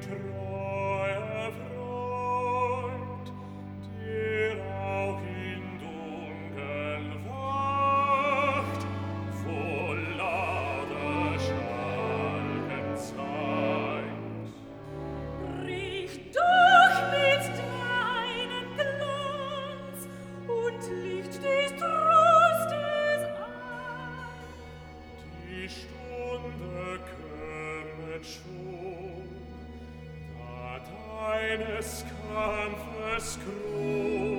treuer Freund, der auch in Dunkel wacht, voll lauter Schalken zeigt. Brich durch mit deinem Glanz und Licht des Trostes an. Die Stunde kommet schon, da deines Kampfes Kron